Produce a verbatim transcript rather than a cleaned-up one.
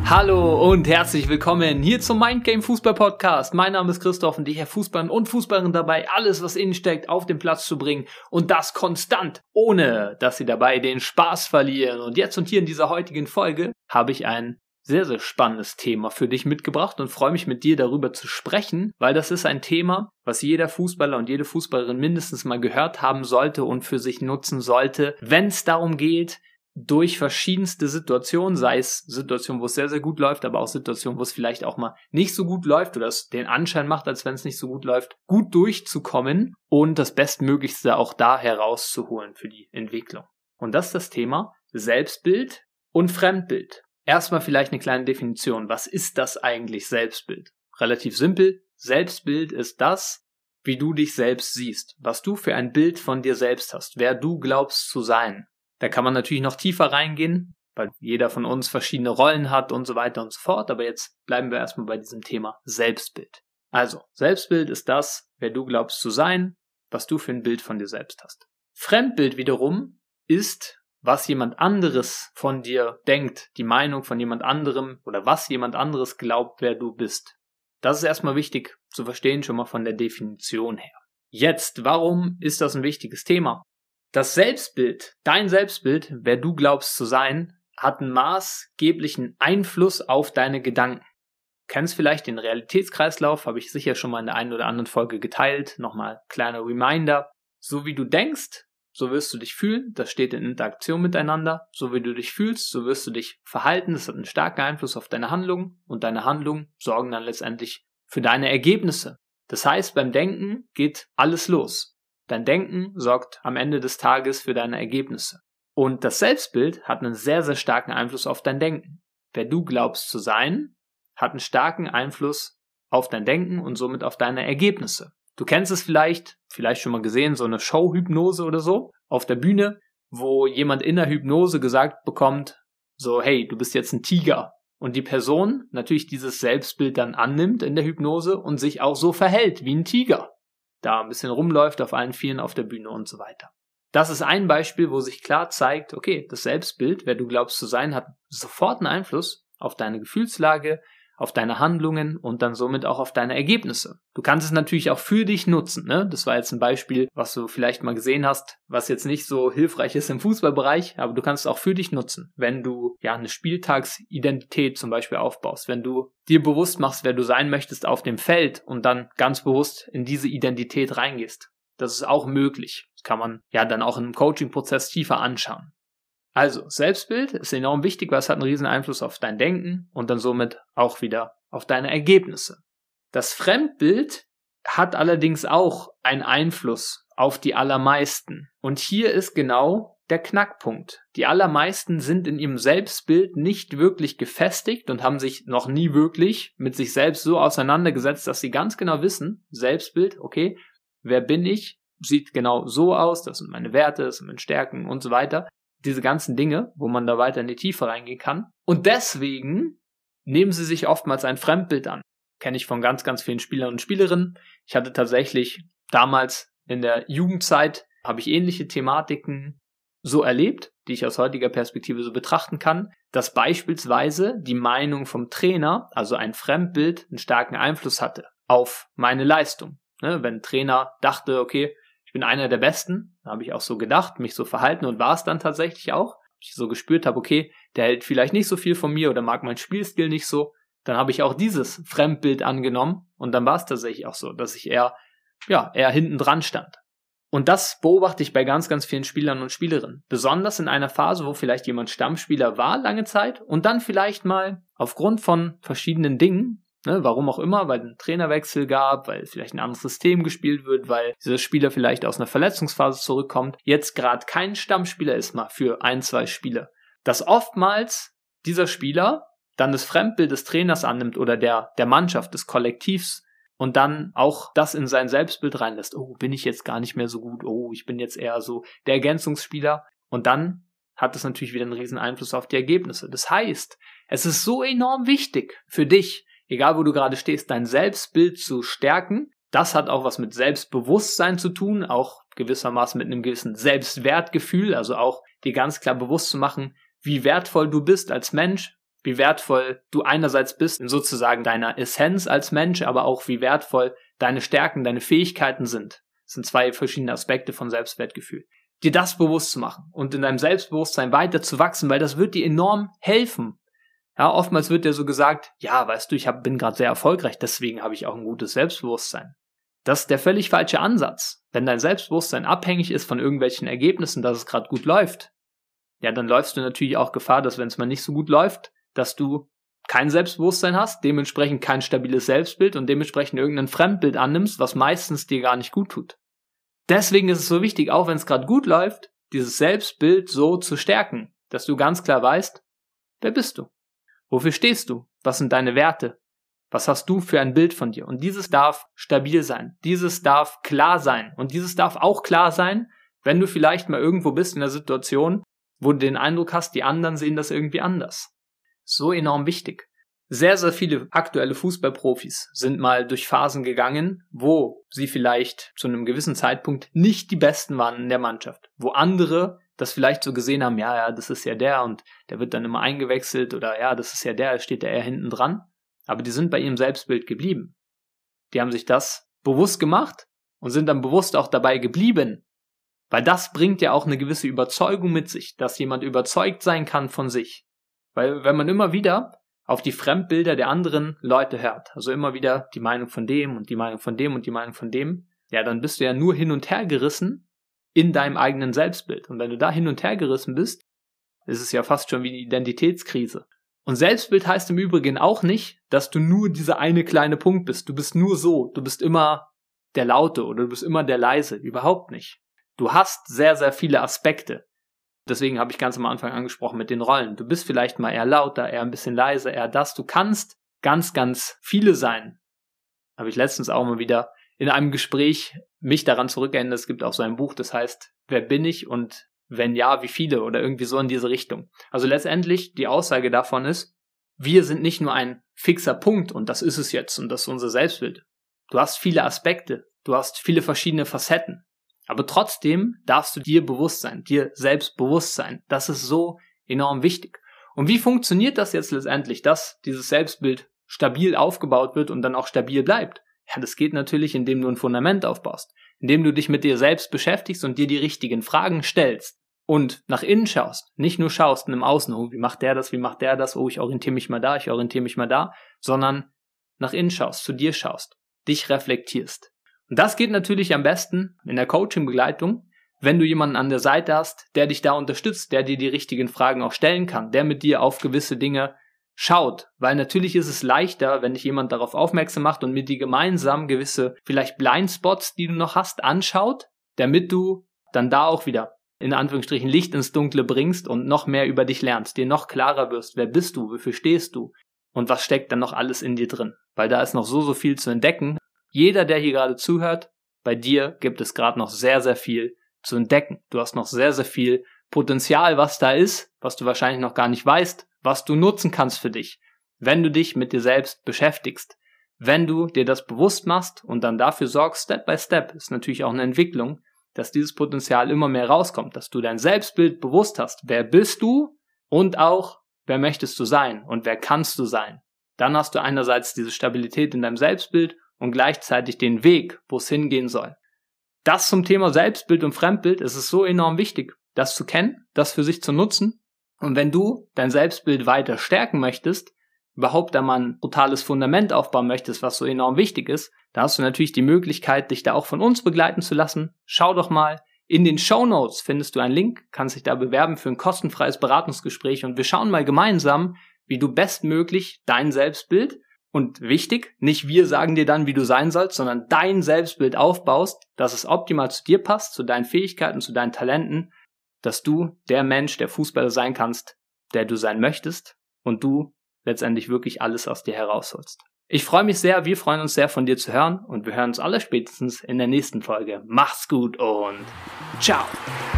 Hallo und herzlich willkommen hier zum Mindgame Fußball Podcast. Mein Name ist Christoph und ich helfe Fußballern und Fußballerinnen dabei, alles was innen steckt auf den Platz zu bringen und das konstant, ohne dass sie dabei den Spaß verlieren. Und jetzt und hier in dieser heutigen Folge habe ich ein sehr, sehr spannendes Thema für dich mitgebracht und freue mich mit dir darüber zu sprechen, weil das ist ein Thema, was jeder Fußballer und jede Fußballerin mindestens mal gehört haben sollte und für sich nutzen sollte, wenn es darum geht, durch verschiedenste Situationen, sei es Situationen, wo es sehr, sehr gut läuft, aber auch Situationen, wo es vielleicht auch mal nicht so gut läuft oder es den Anschein macht, als wenn es nicht so gut läuft, gut durchzukommen und das Bestmöglichste auch da herauszuholen für die Entwicklung. Und das ist das Thema Selbstbild und Fremdbild. Erstmal vielleicht eine kleine Definition. Was ist das eigentlich Selbstbild? Relativ simpel. Selbstbild ist das, wie du dich selbst siehst, was du für ein Bild von dir selbst hast, wer du glaubst zu sein. Da kann man natürlich noch tiefer reingehen, weil jeder von uns verschiedene Rollen hat und so weiter und so fort. Aber jetzt bleiben wir erstmal bei diesem Thema Selbstbild. Also, Selbstbild ist das, wer du glaubst zu sein, was du für ein Bild von dir selbst hast. Fremdbild wiederum ist, was jemand anderes von dir denkt, die Meinung von jemand anderem oder was jemand anderes glaubt, wer du bist. Das ist erstmal wichtig zu verstehen, schon mal von der Definition her. Jetzt, warum ist das ein wichtiges Thema? Das Selbstbild, dein Selbstbild, wer du glaubst zu sein, hat einen maßgeblichen Einfluss auf deine Gedanken. Du kennst vielleicht den Realitätskreislauf, habe ich sicher schon mal in der einen oder anderen Folge geteilt. Nochmal kleiner Reminder. So wie du denkst, so wirst du dich fühlen. Das steht in Interaktion miteinander. So wie du dich fühlst, so wirst du dich verhalten. Das hat einen starken Einfluss auf deine Handlungen und deine Handlungen sorgen dann letztendlich für deine Ergebnisse. Das heißt, beim Denken geht alles los. Dein Denken sorgt am Ende des Tages für deine Ergebnisse. Und das Selbstbild hat einen sehr, sehr starken Einfluss auf dein Denken. Wer du glaubst zu sein, hat einen starken Einfluss auf dein Denken und somit auf deine Ergebnisse. Du kennst es vielleicht, vielleicht schon mal gesehen, so eine Showhypnose oder so auf der Bühne, wo jemand in der Hypnose gesagt bekommt, so, hey, du bist jetzt ein Tiger. Und die Person natürlich dieses Selbstbild dann annimmt in der Hypnose und sich auch so verhält wie ein Tiger. Da ein bisschen rumläuft auf allen Vieren auf der Bühne und so weiter. Das ist ein Beispiel, wo sich klar zeigt, okay, das Selbstbild, wer du glaubst zu sein, hat sofort einen Einfluss auf deine Gefühlslage, auf deine Handlungen und dann somit auch auf deine Ergebnisse. Du kannst es natürlich auch für dich nutzen, ne? Das war jetzt ein Beispiel, was du vielleicht mal gesehen hast, was jetzt nicht so hilfreich ist im Fußballbereich, aber du kannst es auch für dich nutzen, wenn du ja eine Spieltagsidentität zum Beispiel aufbaust, wenn du dir bewusst machst, wer du sein möchtest auf dem Feld und dann ganz bewusst in diese Identität reingehst. Das ist auch möglich. Das kann man ja dann auch in einem Coaching-Prozess tiefer anschauen. Also, Selbstbild ist enorm wichtig, weil es hat einen riesen Einfluss auf dein Denken und dann somit auch wieder auf deine Ergebnisse. Das Fremdbild hat allerdings auch einen Einfluss auf die allermeisten. Und hier ist genau der Knackpunkt. Die allermeisten sind in ihrem Selbstbild nicht wirklich gefestigt und haben sich noch nie wirklich mit sich selbst so auseinandergesetzt, dass sie ganz genau wissen, Selbstbild, okay, wer bin ich? Sieht genau so aus, das sind meine Werte, das sind meine Stärken und so weiter. Diese ganzen Dinge, wo man da weiter in die Tiefe reingehen kann. Und deswegen nehmen sie sich oftmals ein Fremdbild an. Kenne ich von ganz, ganz vielen Spielern und Spielerinnen. Ich hatte tatsächlich damals in der Jugendzeit, habe ich ähnliche Thematiken so erlebt, die ich aus heutiger Perspektive so betrachten kann, dass beispielsweise die Meinung vom Trainer, also ein Fremdbild, einen starken Einfluss hatte auf meine Leistung. Ne, wenn ein Trainer dachte, okay, ich bin einer der Besten, da habe ich auch so gedacht, mich so verhalten und war es dann tatsächlich auch. Ich so gespürt habe, okay, der hält vielleicht nicht so viel von mir oder mag meinen Spielstil nicht so, dann habe ich auch dieses Fremdbild angenommen und dann war es tatsächlich auch so, dass ich eher, ja, eher hinten dran stand. Und das beobachte ich bei ganz, ganz vielen Spielern und Spielerinnen. Besonders in einer Phase, wo vielleicht jemand Stammspieler war lange Zeit und dann vielleicht mal aufgrund von verschiedenen Dingen, ne, warum auch immer, weil es einen Trainerwechsel gab, weil vielleicht ein anderes System gespielt wird, weil dieser Spieler vielleicht aus einer Verletzungsphase zurückkommt, jetzt gerade kein Stammspieler ist mal für ein, zwei Spiele. Dass oftmals dieser Spieler dann das Fremdbild des Trainers annimmt oder der, der Mannschaft, des Kollektivs und dann auch das in sein Selbstbild reinlässt. Oh, bin ich jetzt gar nicht mehr so gut. Oh, ich bin jetzt eher so der Ergänzungsspieler. Und dann hat das natürlich wieder einen riesen Einfluss auf die Ergebnisse. Das heißt, es ist so enorm wichtig für dich, egal wo du gerade stehst, dein Selbstbild zu stärken. Das hat auch was mit Selbstbewusstsein zu tun, auch gewissermaßen mit einem gewissen Selbstwertgefühl, also auch dir ganz klar bewusst zu machen, wie wertvoll du bist als Mensch, wie wertvoll du einerseits bist in sozusagen deiner Essenz als Mensch, aber auch wie wertvoll deine Stärken, deine Fähigkeiten sind. Das sind zwei verschiedene Aspekte von Selbstwertgefühl. Dir das bewusst zu machen und in deinem Selbstbewusstsein weiter zu wachsen, weil das wird dir enorm helfen. Ja, oftmals wird dir so gesagt, ja, weißt du, ich hab, bin gerade sehr erfolgreich, deswegen habe ich auch ein gutes Selbstbewusstsein. Das ist der völlig falsche Ansatz. Wenn dein Selbstbewusstsein abhängig ist von irgendwelchen Ergebnissen, dass es gerade gut läuft, ja, dann läufst du natürlich auch Gefahr, dass wenn es mal nicht so gut läuft, dass du kein Selbstbewusstsein hast, dementsprechend kein stabiles Selbstbild und dementsprechend irgendein Fremdbild annimmst, was meistens dir gar nicht gut tut. Deswegen ist es so wichtig, auch wenn es gerade gut läuft, dieses Selbstbild so zu stärken, dass du ganz klar weißt, wer bist du? Wofür stehst du? Was sind deine Werte? Was hast du für ein Bild von dir? Und dieses darf stabil sein. Dieses darf klar sein. Und dieses darf auch klar sein, wenn du vielleicht mal irgendwo bist in der Situation, wo du den Eindruck hast, die anderen sehen das irgendwie anders. So enorm wichtig. Sehr, sehr viele aktuelle Fußballprofis sind mal durch Phasen gegangen, wo sie vielleicht zu einem gewissen Zeitpunkt nicht die Besten waren in der Mannschaft. Wo andere das vielleicht so gesehen haben, ja, ja, das ist ja der und der wird dann immer eingewechselt oder ja, das ist ja der, steht der eher hinten dran. Aber die sind bei ihrem Selbstbild geblieben. Die haben sich das bewusst gemacht und sind dann bewusst auch dabei geblieben. Weil das bringt ja auch eine gewisse Überzeugung mit sich, dass jemand überzeugt sein kann von sich. Weil wenn man immer wieder auf die Fremdbilder der anderen Leute hört, also immer wieder die Meinung von dem und die Meinung von dem und die Meinung von dem, ja, dann bist du ja nur hin und her gerissen in deinem eigenen Selbstbild. Und wenn du da hin und her gerissen bist, ist es ja fast schon wie eine Identitätskrise. Und Selbstbild heißt im Übrigen auch nicht, dass du nur dieser eine kleine Punkt bist. Du bist nur so. Du bist immer der Laute oder du bist immer der Leise. Überhaupt nicht. Du hast sehr, sehr viele Aspekte. Deswegen habe ich ganz am Anfang angesprochen mit den Rollen. Du bist vielleicht mal eher lauter, eher ein bisschen leiser, eher das. Du kannst ganz, ganz viele sein. Habe ich letztens auch mal wieder in einem Gespräch mich daran zurückerinnert. Es gibt auch so ein Buch, das heißt, wer bin ich und wenn ja, wie viele oder irgendwie so in diese Richtung. Also letztendlich die Aussage davon ist, wir sind nicht nur ein fixer Punkt und das ist es jetzt und das ist unser Selbstbild. Du hast viele Aspekte, du hast viele verschiedene Facetten, aber trotzdem darfst du dir bewusst sein, dir selbst bewusst sein. Das ist so enorm wichtig. Und wie funktioniert das jetzt letztendlich, dass dieses Selbstbild stabil aufgebaut wird und dann auch stabil bleibt? Ja, das geht natürlich, indem du ein Fundament aufbaust, indem du dich mit dir selbst beschäftigst und dir die richtigen Fragen stellst. Und nach innen schaust, nicht nur schaust im Außen, oh, wie macht der das, wie macht der das, oh, ich orientiere mich mal da, ich orientiere mich mal da, sondern nach innen schaust, zu dir schaust, dich reflektierst. Und das geht natürlich am besten in der Coaching-Begleitung, wenn du jemanden an der Seite hast, der dich da unterstützt, der dir die richtigen Fragen auch stellen kann, der mit dir auf gewisse Dinge schaut. Weil natürlich ist es leichter, wenn dich jemand darauf aufmerksam macht und mit dir gemeinsam gewisse vielleicht Blindspots, die du noch hast, anschaut, damit du dann da auch wieder in Anführungsstrichen Licht ins Dunkle bringst und noch mehr über dich lernst, dir noch klarer wirst, wer bist du, wofür stehst du und was steckt dann noch alles in dir drin, weil da ist noch so, so viel zu entdecken. Jeder, der hier gerade zuhört, bei dir gibt es gerade noch sehr, sehr viel zu entdecken. Du hast noch sehr, sehr viel Potenzial, was da ist, was du wahrscheinlich noch gar nicht weißt, was du nutzen kannst für dich, wenn du dich mit dir selbst beschäftigst. Wenn du dir das bewusst machst und dann dafür sorgst, Step by Step, ist natürlich auch eine Entwicklung, dass dieses Potenzial immer mehr rauskommt, dass du dein Selbstbild bewusst hast. Wer bist du und auch, wer möchtest du sein und wer kannst du sein? Dann hast du einerseits diese Stabilität in deinem Selbstbild und gleichzeitig den Weg, wo es hingehen soll. Das zum Thema Selbstbild und Fremdbild ist es so enorm wichtig, das zu kennen, das für sich zu nutzen. Und wenn du dein Selbstbild weiter stärken möchtest, überhaupt einmal ein brutales Fundament aufbauen möchtest, was so enorm wichtig ist, da hast du natürlich die Möglichkeit, dich da auch von uns begleiten zu lassen. Schau doch mal, in den Shownotes findest du einen Link, kannst dich da bewerben für ein kostenfreies Beratungsgespräch und wir schauen mal gemeinsam, wie du bestmöglich dein Selbstbild und wichtig, nicht wir sagen dir dann, wie du sein sollst, sondern dein Selbstbild aufbaust, dass es optimal zu dir passt, zu deinen Fähigkeiten, zu deinen Talenten, dass du der Mensch, der Fußballer sein kannst, der du sein möchtest und du letztendlich wirklich alles aus dir herausholst. Ich freue mich sehr, wir freuen uns sehr von dir zu hören und wir hören uns alle spätestens in der nächsten Folge. Mach's gut und ciao!